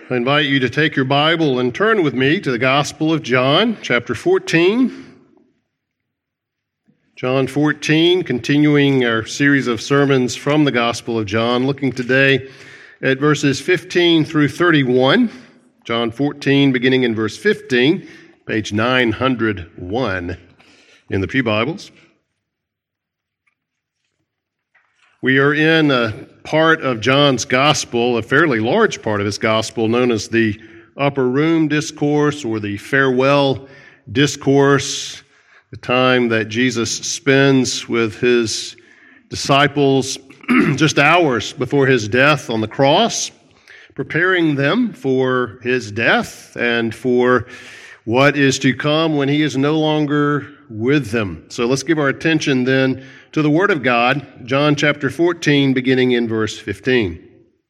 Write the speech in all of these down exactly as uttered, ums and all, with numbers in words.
I invite you to take your Bible and turn with me to the Gospel of John, chapter fourteen. John fourteen, continuing our series of sermons from the Gospel of John, looking today at verses fifteen through thirty-one. John fourteen, beginning in verse fifteen, page nine hundred one in the Pew Bibles. We are in a part of John's gospel, a fairly large part of his gospel, known as the Upper Room Discourse or the Farewell Discourse, the time that Jesus spends with his disciples just hours before his death on the cross, preparing them for his death and for what is to come when he is no longer with them. So let's give our attention then to the Word of God, John chapter fourteen, beginning in verse fifteen.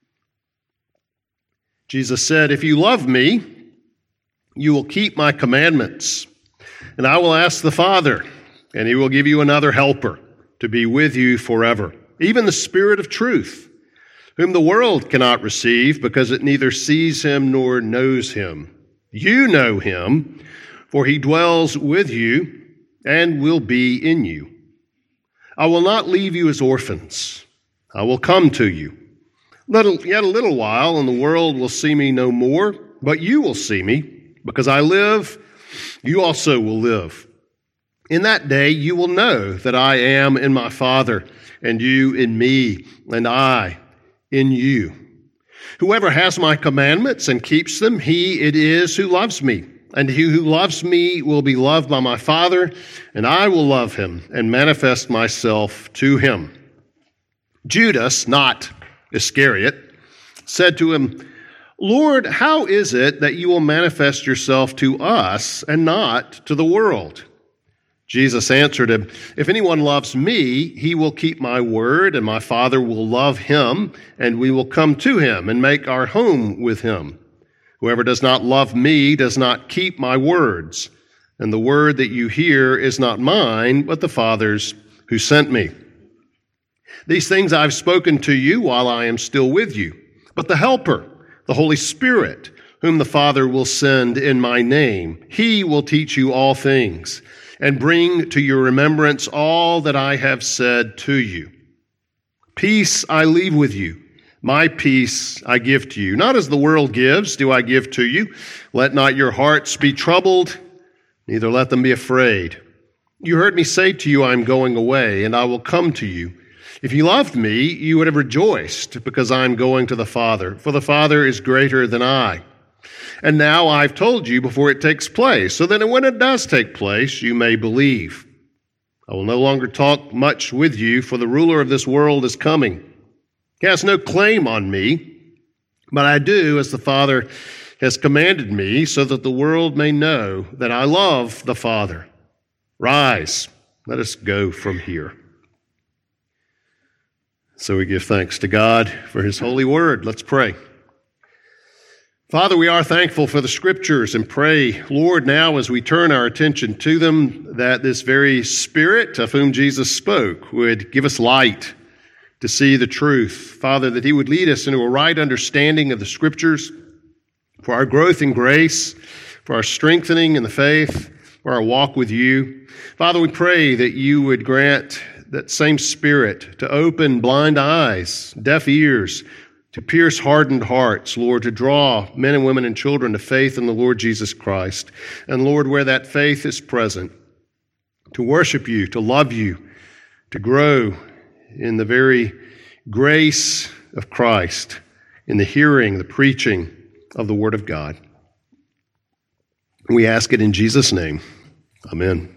Jesus said, "If you love me, you will keep my commandments, and I will ask the Father, and he will give you another helper to be with you forever, even the Spirit of truth, whom the world cannot receive because it neither sees him nor knows him. You know him, for he dwells with you and will be in you. I will not leave you as orphans. I will come to you. Little, yet a little while, and the world will see me no more, but you will see me. Because I live, you also will live. In that day you will know that I am in my Father, and you in me, and I in you. Whoever has my commandments and keeps them, he it is who loves me. And he who loves me will be loved by my Father, and I will love him and manifest myself to him." Judas, not Iscariot, said to him, "Lord, how is it that you will manifest yourself to us and not to the world?" Jesus answered him, "If anyone loves me, he will keep my word, and my Father will love him, and we will come to him and make our home with him. Whoever does not love me does not keep my words, and the word that you hear is not mine, but the Father's who sent me. These things I've spoken to you while I am still with you. But the Helper, the Holy Spirit, whom the Father will send in my name, he will teach you all things and bring to your remembrance all that I have said to you. Peace I leave with you. My peace I give to you. Not as the world gives, do I give to you. Let not your hearts be troubled, neither let them be afraid. You heard me say to you, I am going away, and I will come to you. If you loved me, you would have rejoiced, because I am going to the Father, for the Father is greater than I. And now I've told you before it takes place, so that when it does take place, you may believe. I will no longer talk much with you, for the ruler of this world is coming. He has no claim on me, but I do as the Father has commanded me, so that the world may know that I love the Father. Rise, let us go from here." So we give thanks to God for his holy word. Let's pray. Father, we are thankful for the Scriptures and pray, Lord, now as we turn our attention to them, that this very Spirit of whom Jesus spoke would give us light to see the truth. Father, that he would lead us into a right understanding of the Scriptures for our growth in grace, for our strengthening in the faith, for our walk with you. Father, we pray that you would grant that same Spirit to open blind eyes, deaf ears, to pierce hardened hearts, Lord, to draw men and women and children to faith in the Lord Jesus Christ. And Lord, where that faith is present, to worship you, to love you, to grow in the very grace of Christ, in the hearing, the preaching of the Word of God. We ask it in Jesus' name. Amen.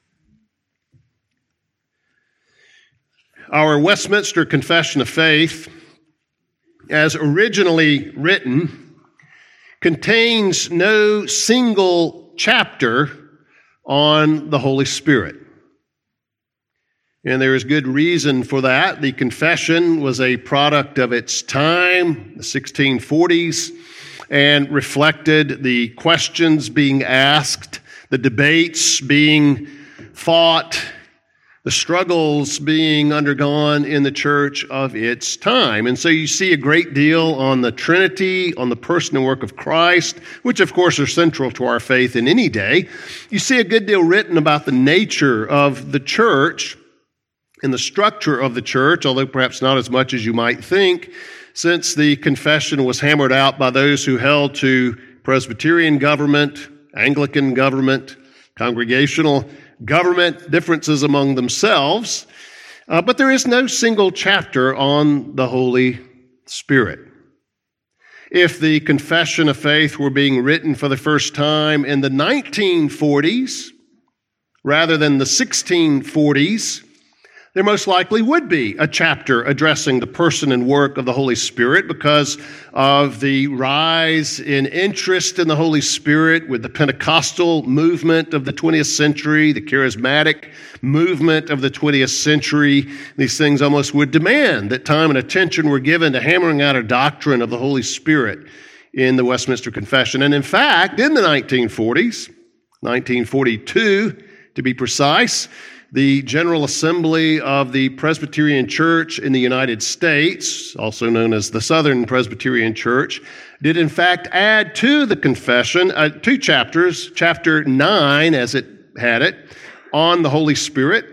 Our Westminster Confession of Faith, as originally written, contains no single chapter on the Holy Spirit. And there is good reason for that. The confession was a product of its time, the sixteen forties, and reflected the questions being asked, the debates being fought, the struggles being undergone in the church of its time. And so you see a great deal on the Trinity, on the person and work of Christ, which of course are central to our faith in any day. You see a good deal written about the nature of the church and the structure of the church, although perhaps not as much as you might think, since the confession was hammered out by those who held to Presbyterian government, Anglican government, congregational government, differences among themselves, uh, but there is no single chapter on the Holy Spirit. If the Confession of Faith were being written for the first time in the nineteen forties rather than the sixteen forties, there most likely would be a chapter addressing the person and work of the Holy Spirit because of the rise in interest in the Holy Spirit with the Pentecostal movement of the twentieth century, the charismatic movement of the twentieth century. These things almost would demand that time and attention were given to hammering out a doctrine of the Holy Spirit in the Westminster Confession. And in fact, in the nineteen forties, nineteen forty-two to be precise, the General Assembly of the Presbyterian Church in the United States, also known as the Southern Presbyterian Church, did in fact add to the confession uh, two chapters, chapter nine, as it had it, on the Holy Spirit,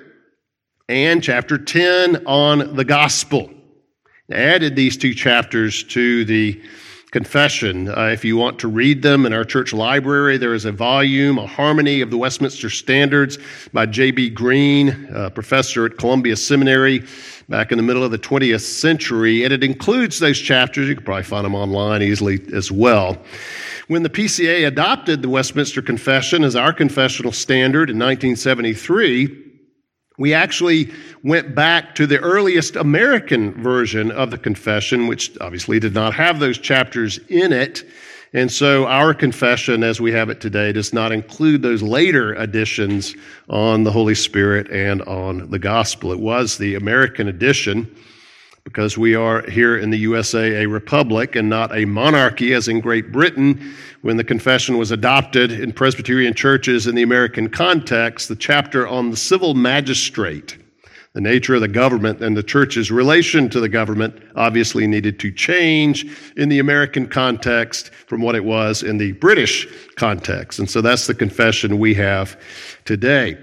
and chapter ten on the gospel. They added these two chapters to the confession. Uh, if you want to read them in our church library, there is a volume, A Harmony of the Westminster Standards by J B Green, a professor at Columbia Seminary back in the middle of the twentieth century, and it includes those chapters. You can probably find them online easily as well. When the P C A adopted the Westminster Confession as our confessional standard in nineteen seventy-three, we actually went back to the earliest American version of the confession, which obviously did not have those chapters in it. And so our confession, as we have it today, does not include those later additions on the Holy Spirit and on the gospel. It was the American edition because we are here in the U S A a republic and not a monarchy as in Great Britain. When the confession was adopted in Presbyterian churches in the American context, the chapter on the civil magistrate, the nature of the government and the church's relation to the government, obviously needed to change in the American context from what it was in the British context. And so that's the confession we have today.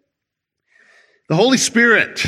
The Holy Spirit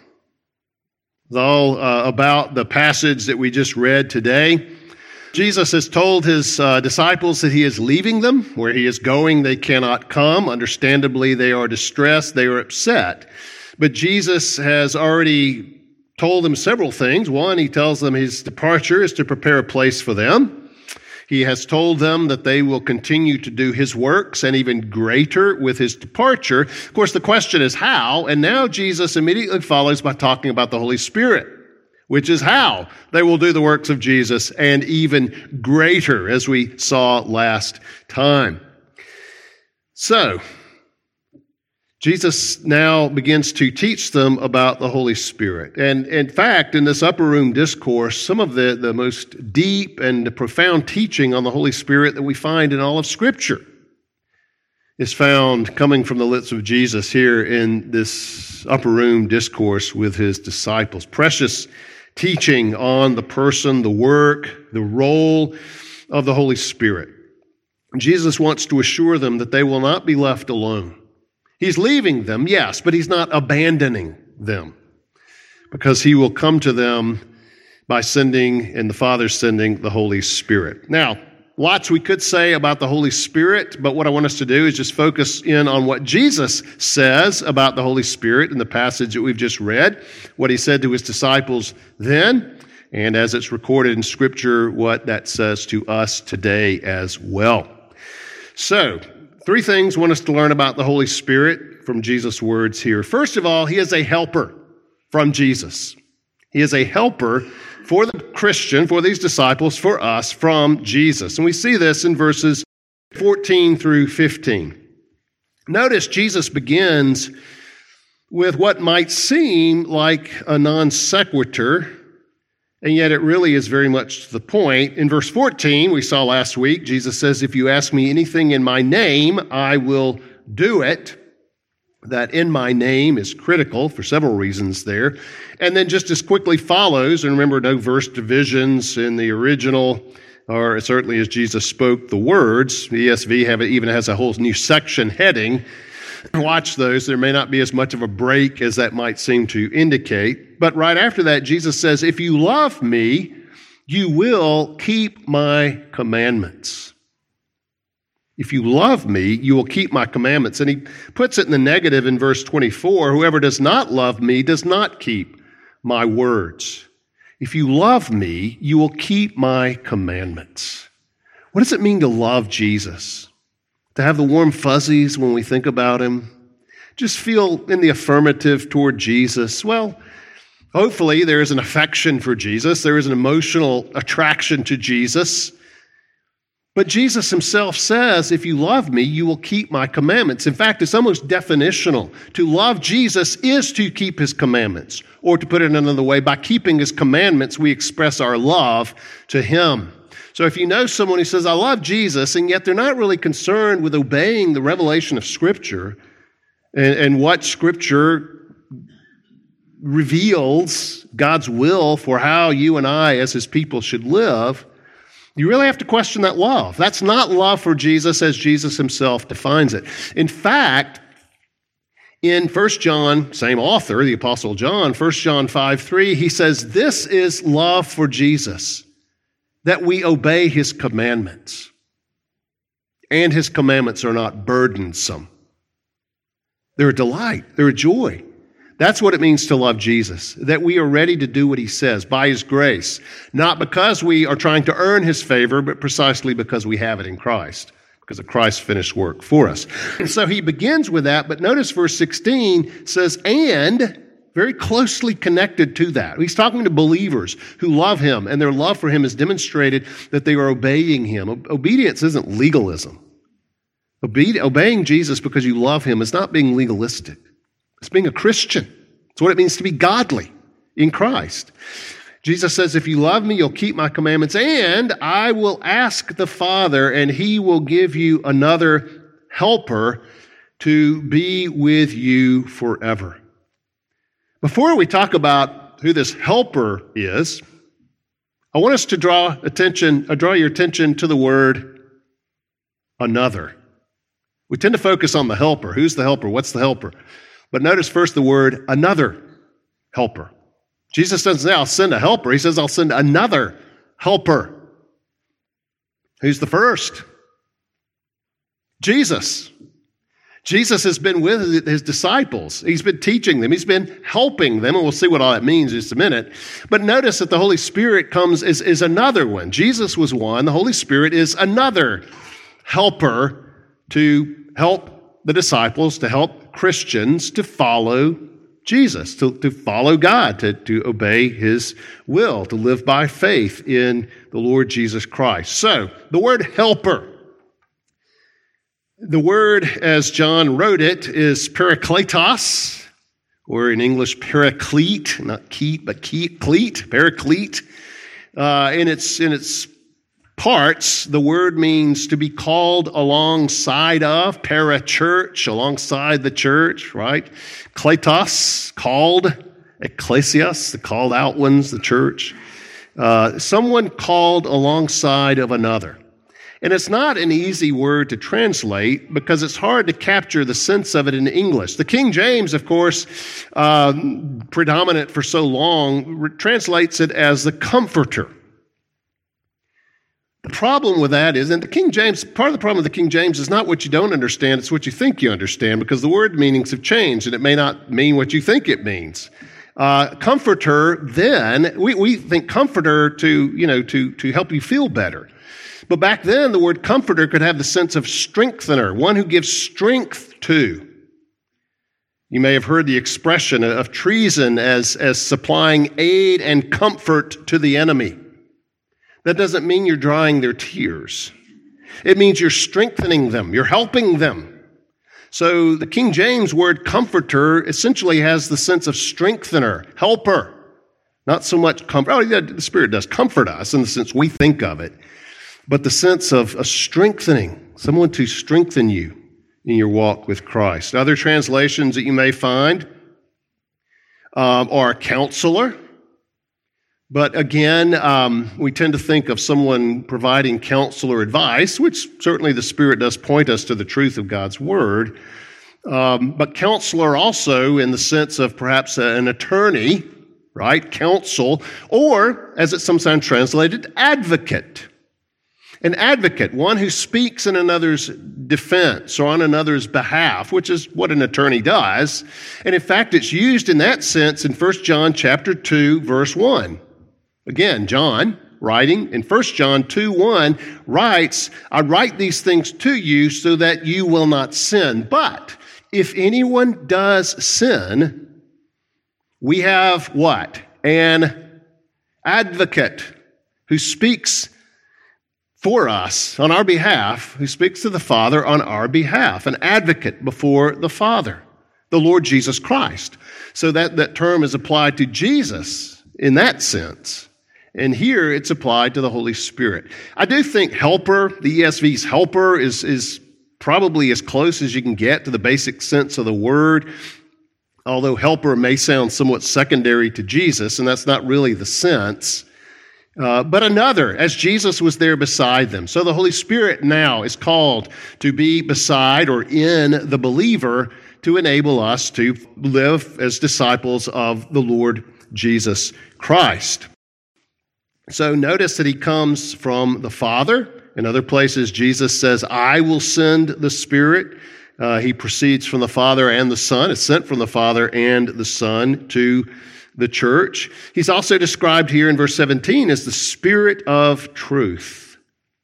is all uh, about the passage that we just read today. Jesus has told his uh, disciples that he is leaving them. Where he is going, they cannot come. Understandably, they are distressed. They are upset. But Jesus has already told them several things. One, he tells them his departure is to prepare a place for them. He has told them that they will continue to do his works and even greater with his departure. Of course, the question is how. And now Jesus immediately follows by talking about the Holy Spirit, which is how they will do the works of Jesus and even greater, as we saw last time. So, Jesus now begins to teach them about the Holy Spirit. And in fact, in this upper room discourse, some of the, the most deep and profound teaching on the Holy Spirit that we find in all of Scripture is found coming from the lips of Jesus here in this upper room discourse with his disciples. Precious teaching on the person, the work, the role of the Holy Spirit. Jesus wants to assure them that they will not be left alone. He's leaving them, yes, but he's not abandoning them because he will come to them by sending, and the Father sending, the Holy Spirit. Now, lots we could say about the Holy Spirit, but what I want us to do is just focus in on what Jesus says about the Holy Spirit in the passage that we've just read, what he said to his disciples then, and as it's recorded in Scripture, what that says to us today as well. So, three things I want us to learn about the Holy Spirit from Jesus' words here. First of all, he is a helper from Jesus. He is a helper for the Christian, for these disciples, for us, from Jesus. And we see this in verses fourteen through fifteen. Notice Jesus begins with what might seem like a non sequitur, and yet it really is very much to the point. In verse fourteen, we saw last week, Jesus says, "If you ask me anything in my name, I will do it." That in my name is critical for several reasons there. And then just as quickly follows, and remember, no verse divisions in the original, or certainly as Jesus spoke the words. The E S V have it, even has a whole new section heading. Watch those. There may not be as much of a break as that might seem to indicate. But right after that, Jesus says, if you love me, you will keep my commandments. If you love me, you will keep my commandments. And he puts it in the negative in verse twenty-four. Whoever does not love me does not keep my words. If you love me, you will keep my commandments. What does it mean to love Jesus? To have the warm fuzzies when we think about him? Just feel in the affirmative toward Jesus? Well, hopefully there is an affection for Jesus. There is an emotional attraction to Jesus. But Jesus himself says, if you love me, you will keep my commandments. In fact, it's almost definitional. To love Jesus is to keep his commandments. Or to put it another way, by keeping his commandments, we express our love to him. So if you know someone who says, I love Jesus, and yet they're not really concerned with obeying the revelation of Scripture and, and what Scripture reveals God's will for how you and I as his people should live, you really have to question that love. That's not love for Jesus as Jesus himself defines it. In fact, in First John, same author, the Apostle John, First John five three, he says, this is love for Jesus, that we obey his commandments. And his commandments are not burdensome. They're a delight. They're a joy. That's what it means to love Jesus, that we are ready to do what he says by his grace, not because we are trying to earn his favor, but precisely because we have it in Christ, because of Christ's finished work for us. And so he begins with that, but notice verse sixteen says, and very closely connected to that. He's talking to believers who love him, and their love for him is demonstrated that they are obeying him. Obedience isn't legalism. Obe- obeying Jesus because you love him is not being legalistic. It's being a Christian. It's what it means to be godly in Christ. Jesus says, if you love me, you'll keep my commandments, and I will ask the Father, and he will give you another helper to be with you forever. Before we talk about who this helper is, I want us to draw attention, uh, draw your attention to the word another. We tend to focus on the helper. Who's the helper? What's the helper? But notice first the word another helper. Jesus doesn't say, I'll send a helper. He says, I'll send another helper. Who's the first? Jesus. Jesus has been with his disciples. He's been teaching them. He's been helping them, and we'll see what all that means in just a minute. But notice that the Holy Spirit comes is, is another one. Jesus was one. The Holy Spirit is another helper to help the disciples, to help Christians to follow Jesus, to, to follow God, to, to obey his will, to live by faith in the Lord Jesus Christ. So, the word helper. The word, as John wrote it, is parakletos, or in English, paraclete, not keet, but keet, cleat, paraclete. Uh, in its in its parts, the word means to be called alongside of, para-church, alongside the church, right? Kletos, called, ecclesias, the called out ones, the church. Uh, someone called alongside of another. And it's not an easy word to translate because it's hard to capture the sense of it in English. The King James, of course, uh, predominant for so long, re- translates it as the comforter. The problem with that is, and the King James, part of the problem with the King James is not what you don't understand, it's what you think you understand, because the word meanings have changed, and it may not mean what you think it means. Uh, comforter, then, we, we think comforter to, you know, to, to help you feel better. But back then, the word comforter could have the sense of strengthener, one who gives strength to. You may have heard the expression of treason as, as supplying aid and comfort to the enemy. That doesn't mean you're drying their tears. It means you're strengthening them. You're helping them. So the King James word comforter essentially has the sense of strengthener, helper. Not so much comfort. Oh, yeah, the Spirit does comfort us in the sense we think of it. But the sense of a strengthening, someone to strengthen you, in your walk with Christ. Other translations that you may find um, are counselor. But again, um, we tend to think of someone providing counsel or advice, which certainly the Spirit does point us to the truth of God's Word. Um, but counselor also in the sense of perhaps an attorney, right? Counsel, or as it's sometimes translated, advocate. An advocate, one who speaks in another's defense or on another's behalf, which is what an attorney does. And in fact, it's used in that sense in First John chapter two, verse one. Again, John, writing in First John two one, writes, I write these things to you so that you will not sin. But if anyone does sin, we have what? An advocate who speaks for us on our behalf, who speaks to the Father on our behalf, an advocate before the Father, the Lord Jesus Christ. So that, that term is applied to Jesus in that sense. And here it's applied to the Holy Spirit. I do think helper, the E S V's helper, is, is probably as close as you can get to the basic sense of the word, although helper may sound somewhat secondary to Jesus, and that's not really the sense. Uh, but another, as Jesus was there beside them. So the Holy Spirit now is called to be beside or in the believer to enable us to live as disciples of the Lord Jesus Christ. So notice that he comes from the Father. In other places, Jesus says, I will send the Spirit. Uh, he proceeds from the Father and the Son, is sent from the Father and the Son to the church. He's also described here in verse seventeen as the Spirit of truth.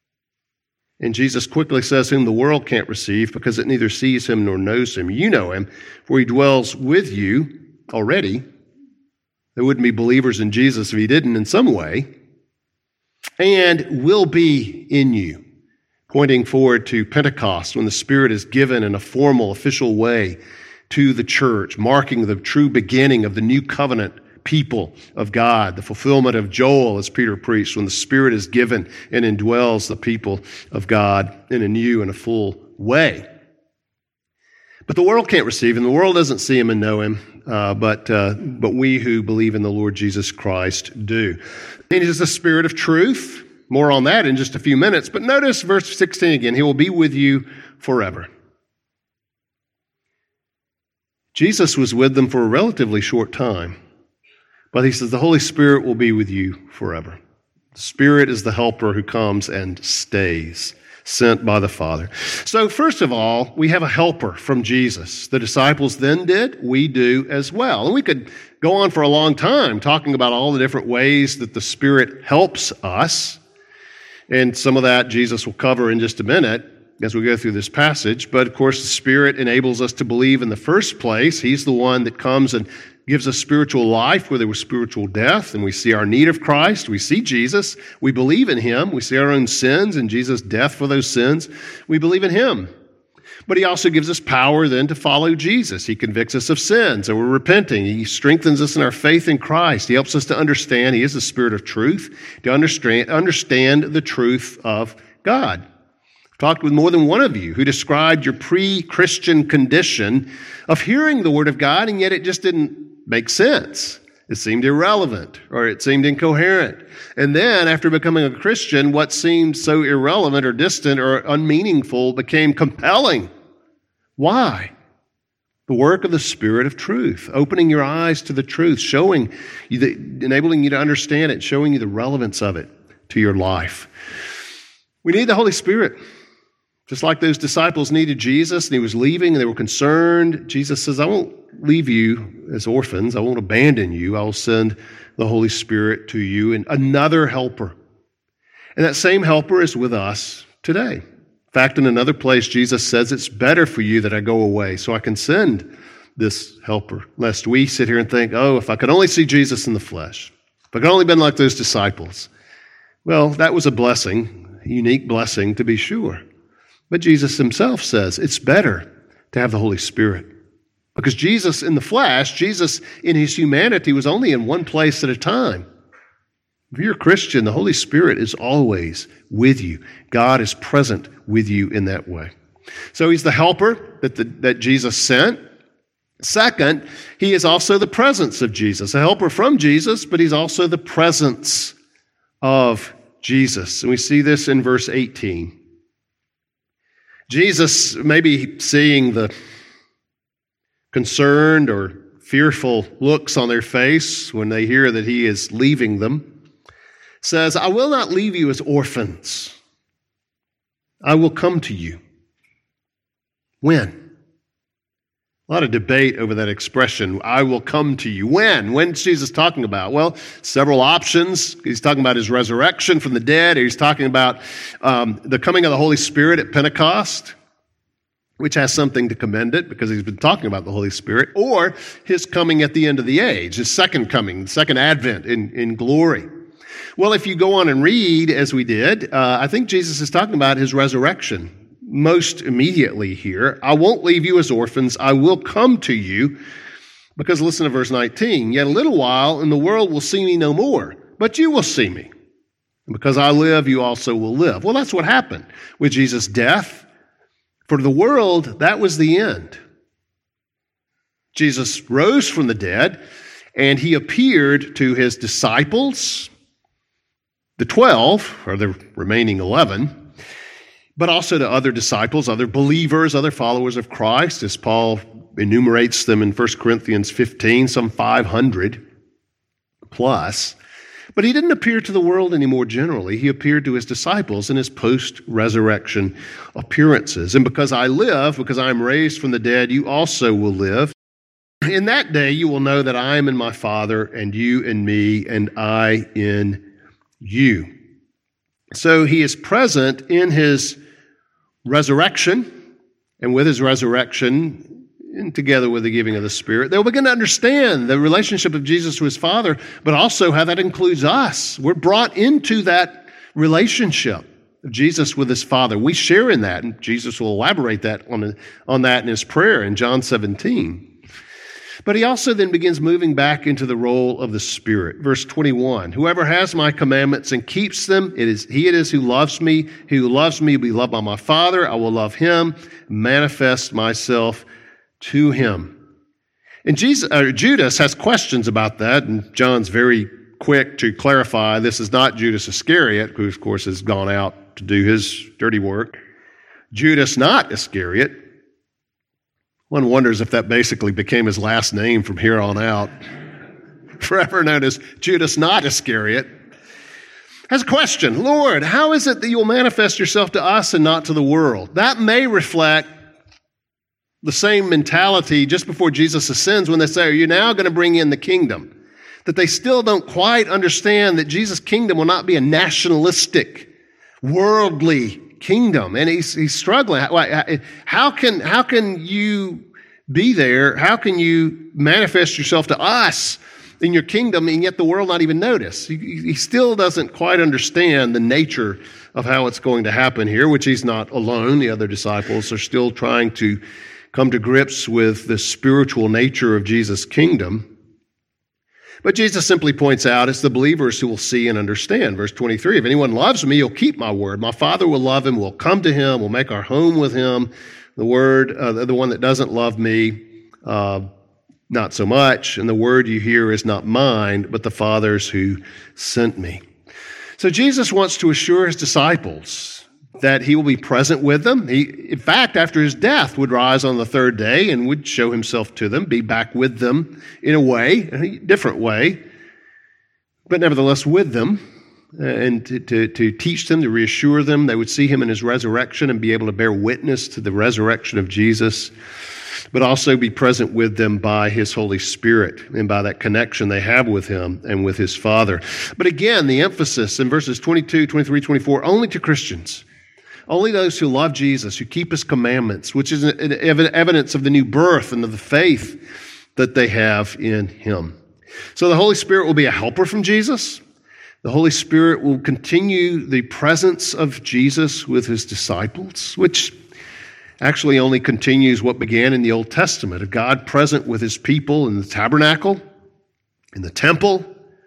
And Jesus quickly says, whom the world can't receive because it neither sees him nor knows him. You know him, for he dwells with you already. There wouldn't be believers in Jesus if he didn't in some way. And will be in you, pointing forward to Pentecost when the Spirit is given in a formal, official way to the church, marking the true beginning of the new covenant people of God, the fulfillment of Joel, as Peter preached, when the Spirit is given and indwells the people of God in a new and a full way. But the world can't receive him. The world doesn't see him and know him, uh, but uh, but we who believe in the Lord Jesus Christ do. He is the Spirit of truth. More on that in just a few minutes. But notice verse sixteen again. He will be with you forever. Jesus was with them for a relatively short time. But he says the Holy Spirit will be with you forever. The Spirit is the helper who comes and stays, sent by the Father. So first of all, we have a helper from Jesus. The disciples then did, we do as well. And we could go on for a long time talking about all the different ways that the Spirit helps us. And some of that Jesus will cover in just a minute as we go through this passage. But of course, the Spirit enables us to believe in the first place. He's the one that comes and gives us spiritual life where there was spiritual death, and we see our need of Christ. We see Jesus. We believe in him. We see our own sins and Jesus' death for those sins. We believe in him. But he also gives us power then to follow Jesus. He convicts us of sin, so we're repenting. He strengthens us in our faith in Christ. He helps us to understand. He is the Spirit of truth, to understand, understand the truth of God. I've talked with more than one of you who described your pre-Christian condition of hearing the Word of God, and yet it just didn't make sense. It seemed irrelevant, or it seemed incoherent. And then, after becoming a Christian, what seemed so irrelevant or distant or unmeaningful became compelling. Why? The work of the Spirit of truth, opening your eyes to the truth, showing you, the, enabling you to understand it, showing you the relevance of it to your life. We need the Holy Spirit. Just like those disciples needed Jesus and he was leaving and they were concerned, Jesus says, I won't leave you as orphans. I won't abandon you. I will send the Holy Spirit to you and another helper. And that same helper is with us today. In fact, in another place, Jesus says, it's better for you that I go away so I can send this helper, lest we sit here and think, oh, if I could only see Jesus in the flesh, if I could only been like those disciples. Well, that was a blessing, a unique blessing to be sure. But Jesus himself says it's better to have the Holy Spirit. Because Jesus in the flesh, Jesus in his humanity was only in one place at a time. If you're a Christian, the Holy Spirit is always with you. God is present with you in that way. So he's the helper that, the, that Jesus sent. Second, he is also the presence of Jesus, a helper from Jesus, but he's also the presence of Jesus. And we see this in verse eighteen. Jesus, maybe seeing the concerned or fearful looks on their face when they hear that he is leaving them, says, I will not leave you as orphans. I will come to you. When? A lot of debate over that expression, I will come to you. When? When's Jesus talking about? Well, several options. He's talking about his resurrection from the dead. He's talking about um, the coming of the Holy Spirit at Pentecost, which has something to commend it because he's been talking about the Holy Spirit, or his coming at the end of the age, his second coming, second advent in, in glory. Well, if you go on and read, as we did, uh, I think Jesus is talking about his resurrection most immediately here. I won't leave you as orphans. I will come to you. Because listen to verse nineteen. Yet a little while, and the world will see me no more, but you will see me. And because I live, you also will live. Well, that's what happened with Jesus' death. For the world, that was the end. Jesus rose from the dead, and he appeared to his disciples, the twelve, or the remaining eleven, but also to other disciples, other believers, other followers of Christ, as Paul enumerates them in First Corinthians fifteen, some five hundred plus. But he didn't appear to the world anymore generally. He appeared to his disciples in his post-resurrection appearances. And because I live, because I am raised from the dead, you also will live. In that day you will know that I am in my Father, and you in me, and I in you. So he is present in his resurrection, and with his resurrection, and together with the giving of the Spirit, they'll begin to understand the relationship of Jesus to his Father, but also how that includes us. We're brought into that relationship of Jesus with his Father. We share in that, and Jesus will elaborate that on, on that in his prayer in John seventeen. But he also then begins moving back into the role of the Spirit. Verse twenty-one, whoever has my commandments and keeps them, it is he it is who loves me. He who loves me will be loved by my Father. I will love him, manifest myself to him. And Jesus, uh, Judas has questions about that, and John's very quick to clarify this is not Judas Iscariot, who of course has gone out to do his dirty work. Judas, not Iscariot. One wonders if that basically became his last name from here on out. Forever known as Judas, not Iscariot. Has a question. Lord, how is it that you will manifest yourself to us and not to the world? That may reflect the same mentality just before Jesus ascends when they say, are you now going to bring in the kingdom? That they still don't quite understand that Jesus' kingdom will not be a nationalistic, worldly kingdom. And he's, he's struggling. How can, how can you be there? How can you manifest yourself to us in your kingdom and yet the world not even notice? He, he still doesn't quite understand the nature of how it's going to happen here, which he's not alone. The other disciples are still trying to come to grips with the spiritual nature of Jesus' kingdom. But Jesus simply points out it's the believers who will see and understand. Verse twenty-three, if anyone loves me, he'll keep my word. My Father will love him, we'll come to him, we'll make our home with him. The word, uh, the one that doesn't love me, uh, not so much. And the word you hear is not mine, but the Father's who sent me. So Jesus wants to assure his disciples that he will be present with them. He, in fact, after his death, would rise on the third day and would show himself to them, be back with them in a way, a different way, but nevertheless with them, and to, to, to teach them, to reassure them. They would see him in his resurrection and be able to bear witness to the resurrection of Jesus, but also be present with them by his Holy Spirit and by that connection they have with him and with his Father. But again, the emphasis in verses twenty-two, twenty-three, twenty-four, only to Christians. Only those who love Jesus, who keep his commandments, which is an evidence of the new birth and of the faith that they have in him. So the Holy Spirit will be a helper from Jesus. The Holy Spirit will continue the presence of Jesus with his disciples, which actually only continues what began in the Old Testament, of God present with his people in the tabernacle, in the temple,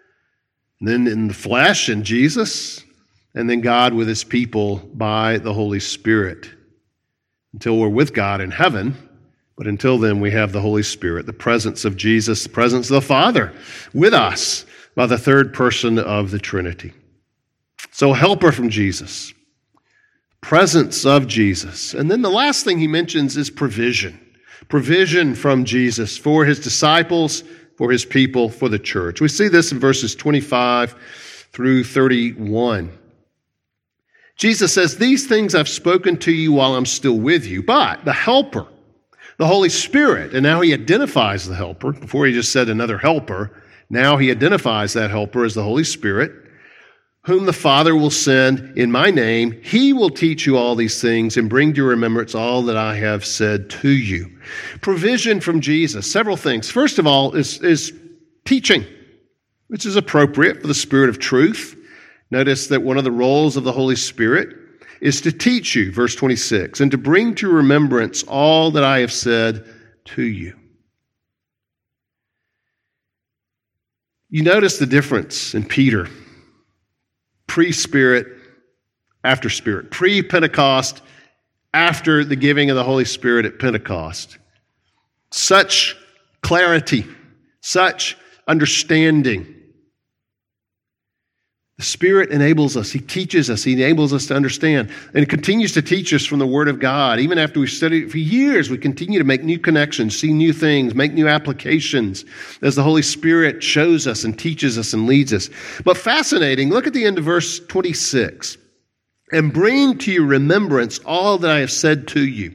and then in the flesh in Jesus, and then God with his people by the Holy Spirit. until we're with God in heaven. But until then, we have the Holy Spirit, the presence of Jesus, the presence of the Father with us by the third person of the Trinity. So, helper from Jesus, presence of Jesus. And then the last thing he mentions is provision. Provision from Jesus for his disciples, for his people, for the church. We see this in verses twenty-five through thirty-one. Jesus says, "These things I've spoken to you while I'm still with you, but the helper, the Holy Spirit," and now he identifies the helper. Before he just said another helper. Now he identifies that helper as the Holy Spirit, "whom the Father will send in my name. He will teach you all these things and bring to your remembrance all that I have said to you." Provision from Jesus. Several things. First of all is, is teaching, which is appropriate for the Spirit of truth. Notice that one of the roles of the Holy Spirit is to teach you, verse twenty-six, and to bring to remembrance all that I have said to you. You notice the difference in Peter. Pre-Spirit, after Spirit. Pre-Pentecost, after the giving of the Holy Spirit at Pentecost. Such clarity, such understanding. The Spirit enables us. He teaches us. He enables us to understand. And it continues to teach us from the Word of God. Even after we've studied it for years, we continue to make new connections, see new things, make new applications as the Holy Spirit shows us and teaches us and leads us. But fascinating, look at the end of verse twenty-six. "And bring to your remembrance all that I have said to you."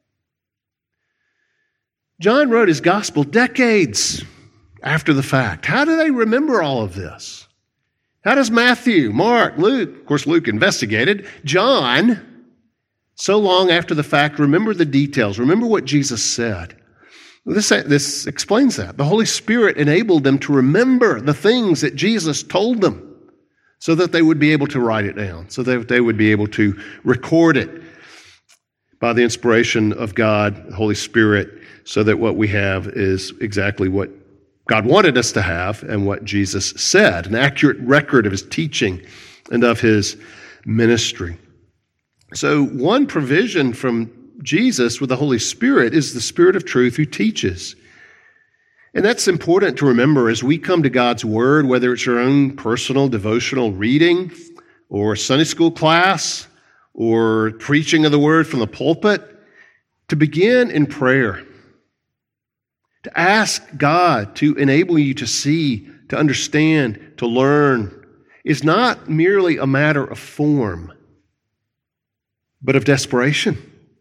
John wrote his gospel decades after the fact. How do they remember all of this? How does Matthew, Mark, Luke, of course Luke investigated, John, so long after the fact, remember the details, remember what Jesus said? This, this explains that. The Holy Spirit enabled them to remember the things that Jesus told them so that they would be able to write it down, so that they would be able to record it by the inspiration of God, the Holy Spirit, so that what we have is exactly what God wanted us to have and what Jesus said, an accurate record of his teaching and of his ministry. So one provision from Jesus with the Holy Spirit is the Spirit of truth who teaches. And that's important to remember as we come to God's Word, whether it's your own personal devotional reading or Sunday school class or preaching of the Word from the pulpit, to begin in prayer. To ask God to enable you to see, to understand, to learn is not merely a matter of form, but of desperation.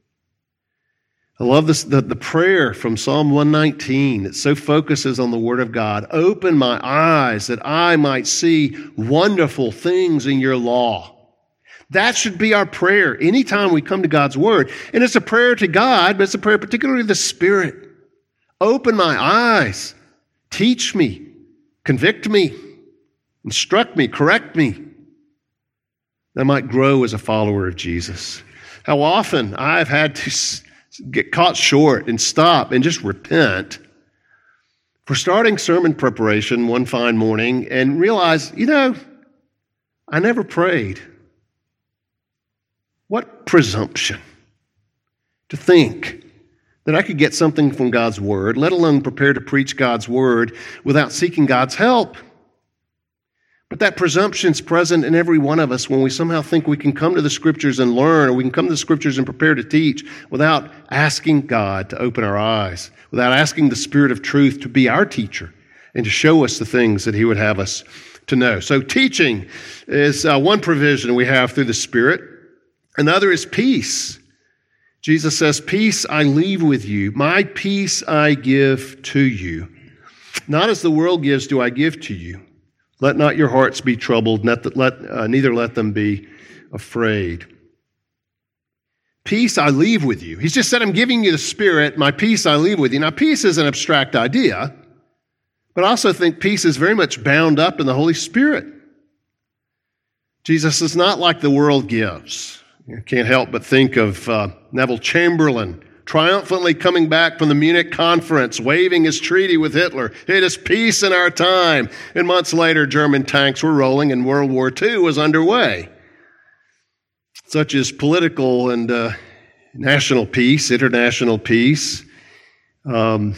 I love this, the, the prayer from Psalm one nineteen that so focuses on the Word of God. "Open my eyes that I might see wonderful things in your law." That should be our prayer anytime we come to God's Word. And it's a prayer to God, but it's a prayer particularly to the Spirit. Open my eyes, teach me, convict me, instruct me, correct me, that I might grow as a follower of Jesus. How often I've had to get caught short and stop and just repent for starting sermon preparation one fine morning and realize, you know, I never prayed. What presumption to think that I could get something from God's Word, let alone prepare to preach God's Word without seeking God's help. But that presumption's present in every one of us when we somehow think we can come to the Scriptures and learn, or we can come to the Scriptures and prepare to teach without asking God to open our eyes, without asking the Spirit of truth to be our teacher and to show us the things that He would have us to know. So teaching is uh, one provision we have through the Spirit. Another is peace. Jesus says, "Peace I leave with you. My peace I give to you. Not as the world gives do I give to you. Let not your hearts be troubled, not let, uh, neither let them be afraid." Peace I leave with you. He's just said, I'm giving you the Spirit. My peace I leave with you. Now, peace is an abstract idea, but I also think peace is very much bound up in the Holy Spirit. Jesus is not like the world gives. You can't help but think of uh, Neville Chamberlain triumphantly coming back from the Munich conference, waving his treaty with Hitler. It is peace in our time. And months later, German tanks were rolling and World War Two was underway. Such is political and uh, national peace, international peace. Um,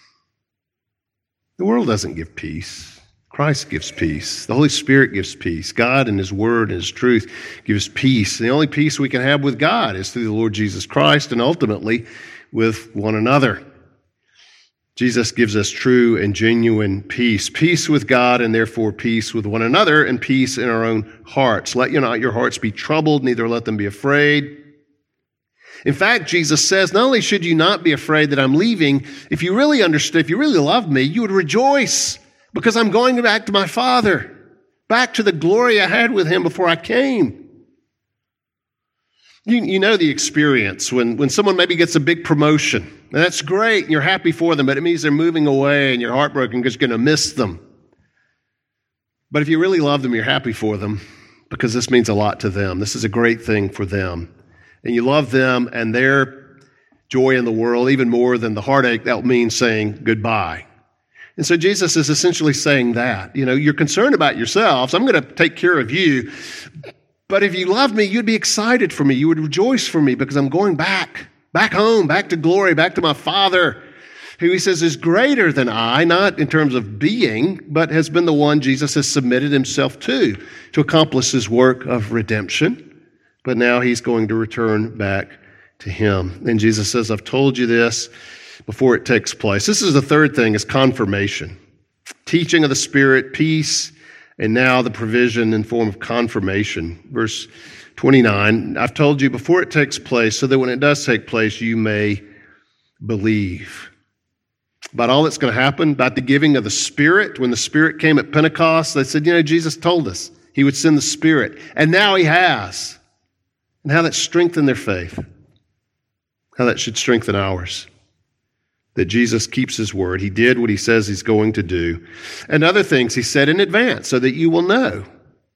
the world doesn't give peace. Christ gives peace. The Holy Spirit gives peace. God and His Word and His truth gives peace. The only peace we can have with God is through the Lord Jesus Christ and ultimately with one another. Jesus gives us true and genuine peace. Peace with God and therefore peace with one another and peace in our own hearts. Let you not your hearts be troubled, neither let them be afraid. In fact, Jesus says, not only should you not be afraid that I'm leaving, if you really understood, if you really love me, you would rejoice because I'm going back to my Father, back to the glory I had with Him before I came. You, you know the experience when, when someone maybe gets a big promotion. And that's great, and you're happy for them, but it means they're moving away and you're heartbroken because you're going to miss them. But if you really love them, you're happy for them because this means a lot to them. This is a great thing for them. And you love them and their joy in the world even more than the heartache that means saying goodbye. And so Jesus is essentially saying that. You know, you're concerned about yourselves. I'm going to take care of you. But if you loved me, you'd be excited for me. You would rejoice for me because I'm going back, back home, back to glory, back to my Father, who He says is greater than I, not in terms of being, but has been the one Jesus has submitted Himself to, to accomplish His work of redemption. But now He's going to return back to Him. And Jesus says, I've told you this before it takes place. This is the third thing, is confirmation. Teaching of the Spirit, peace, and now the provision in form of confirmation. Verse twenty-nine, I've told you before it takes place, so that when it does take place, you may believe. About all that's going to happen, about the giving of the Spirit. When the Spirit came at Pentecost, they said, you know, Jesus told us He would send the Spirit. And now He has. And how that strengthened their faith. How that should strengthen ours. That Jesus keeps His word. He did what He says He's going to do. And other things He said in advance so that you will know.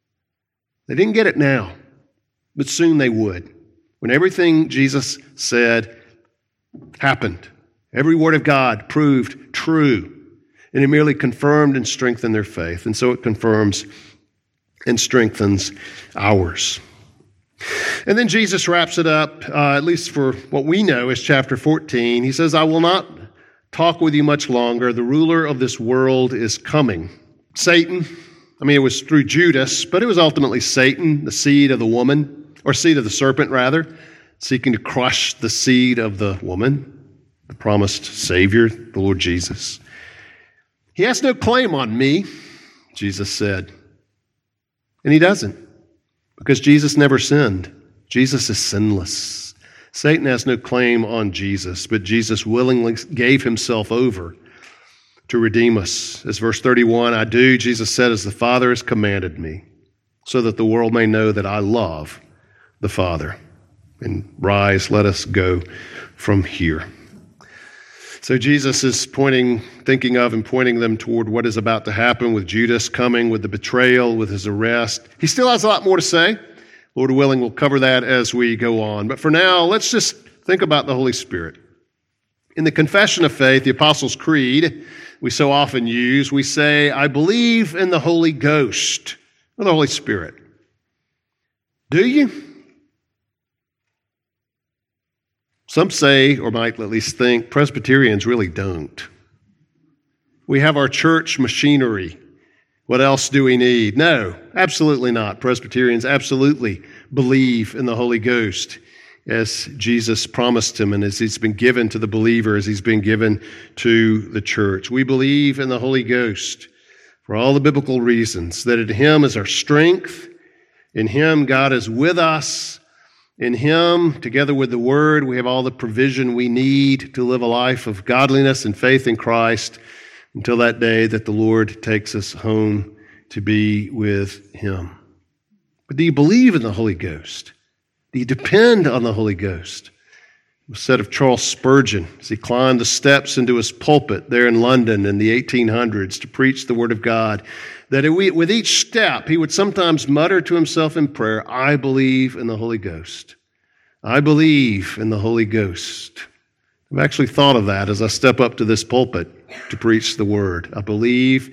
They didn't get it now, but soon they would. When everything Jesus said happened. Every word of God proved true. And it merely confirmed and strengthened their faith. And so it confirms and strengthens ours. And then Jesus wraps it up, uh, at least for what we know is chapter fourteen. He says, I will not talk with you much longer. The ruler of this world is coming. Satan, I mean, it was through Judas, but it was ultimately Satan, the seed of the woman, or seed of the serpent, rather, seeking to crush the seed of the woman, the promised Savior, the Lord Jesus. He has no claim on me, Jesus said. And He doesn't. Because Jesus never sinned. Jesus is sinless. Satan has no claim on Jesus, but Jesus willingly gave Himself over to redeem us. As verse thirty-one, I do, Jesus said, as the Father has commanded me, so that the world may know that I love the Father. And rise, let us go from here. So Jesus is pointing, thinking of and pointing them toward what is about to happen with Judas coming, with the betrayal, with his arrest. He still has a lot more to say. Lord willing, we'll cover that as we go on. But for now, let's just think about the Holy Spirit. In the Confession of Faith, the Apostles' Creed, we so often use, we say, I believe in the Holy Ghost, or the Holy Spirit. Do you? Some say, or might at least think, Presbyterians really don't. We have our church machinery. What else do we need? No, absolutely not. Presbyterians absolutely believe in the Holy Ghost as Jesus promised Him and as He's been given to the believer, as He's been given to the church. We believe in the Holy Ghost for all the biblical reasons, that in Him is our strength. In Him, God is with us. In Him, together with the Word, we have all the provision we need to live a life of godliness and faith in Christ until that day that the Lord takes us home to be with Him. But do you believe in the Holy Ghost? Do you depend on the Holy Ghost? It was said of Charles Spurgeon as he climbed the steps into his pulpit there in London in the eighteen hundreds to preach the Word of God, that with each step he would sometimes mutter to himself in prayer, I believe in the Holy Ghost. I believe in the Holy Ghost. I've actually thought of that as I step up to this pulpit to preach the Word. I believe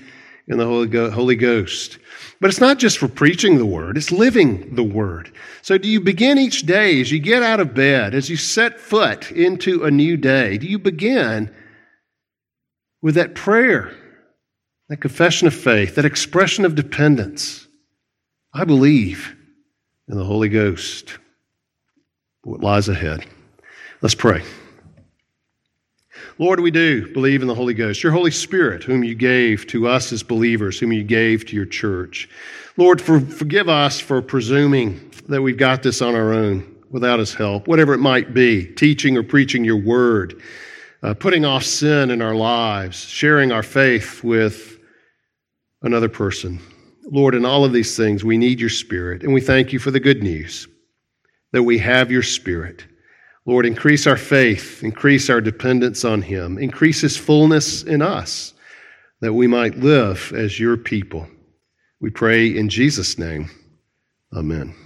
in the Holy Go- Holy Ghost. But it's not just for preaching the word, it's living the word. So do you begin each day as you get out of bed, as you set foot into a new day, do you begin with that prayer, that confession of faith, that expression of dependence? I believe in the Holy Ghost. What lies ahead? Let's pray. Lord, we do believe in the Holy Ghost, your Holy Spirit, whom you gave to us as believers, whom you gave to your church. Lord, for, forgive us for presuming that we've got this on our own without his help, whatever it might be, teaching or preaching your word, uh, putting off sin in our lives, sharing our faith with another person. Lord, in all of these things, we need your Spirit, and we thank you for the good news that we have your Spirit. Lord, increase our faith, increase our dependence on him, increase his fullness in us, that we might live as your people. We pray in Jesus' name. Amen.